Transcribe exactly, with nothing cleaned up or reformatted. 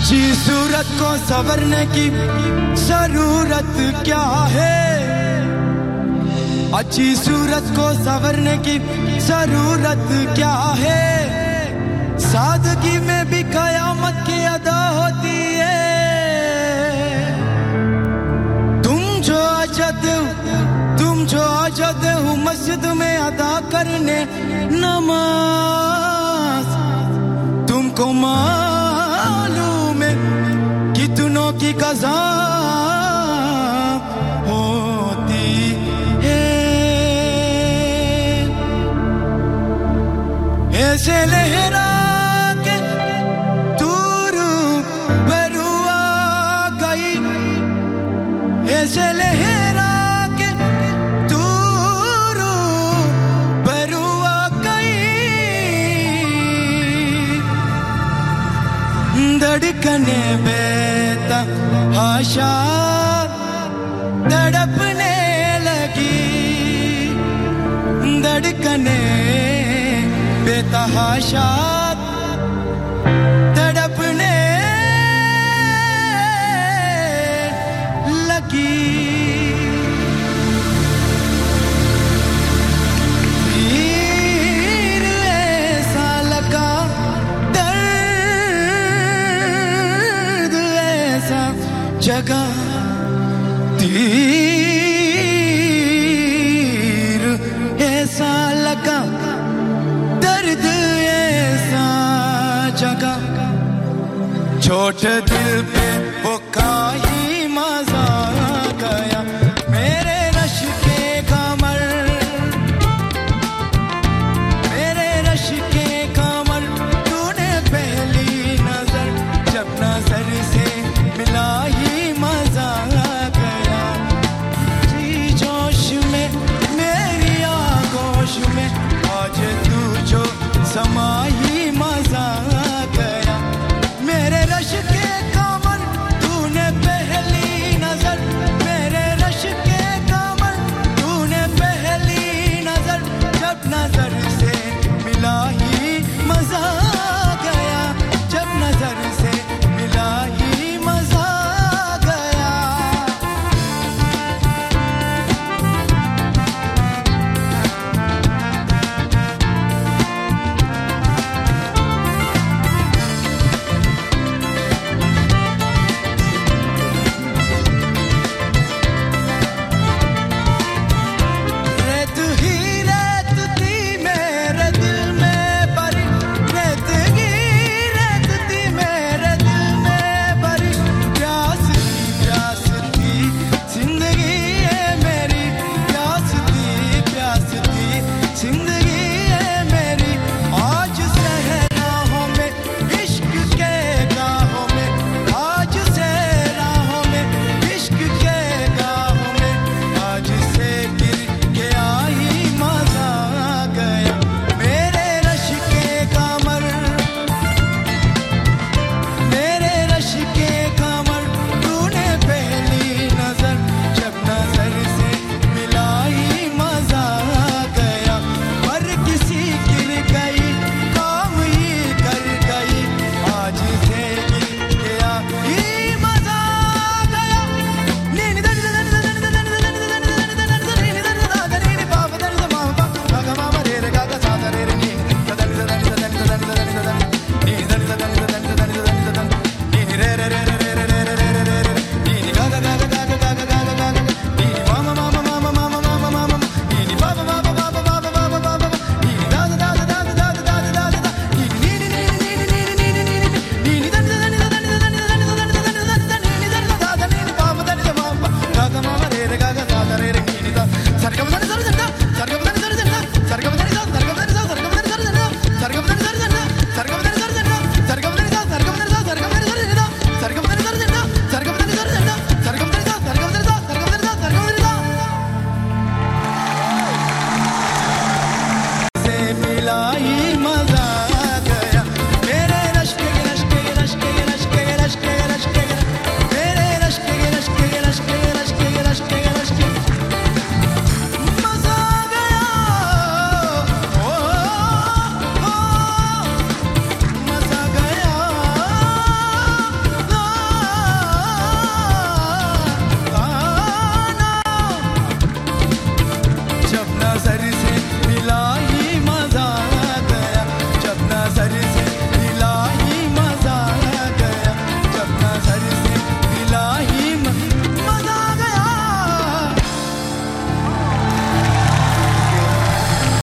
अच्छी सूरत को संवरने की जरूरत क्या है अच्छी सूरत को संवरने की जरूरत क्या है सादगी में भी कयामत की अदा होती है तुम जो अजद तुम जो अजद हो मस्जिद में अदा करने नमाज तुमको मालूम है कितनों की कज़ा होती है ऐसे लहरा के दूर बरुआ गई ऐसे लहरा के दूर बरुआ गई धड़कने बेता आशा तड़पने लगी धड़कने बेतहाशा तड़पने लगी तीर ऐसा लगा दर्द ऐसा जगा तीर ऐसा लगा दर्द ऐसा जगा छोट दिल पे वो काई मजा गया मेरे रश के कमर मेरे रश के कमर तूने पहली नजर जब नजर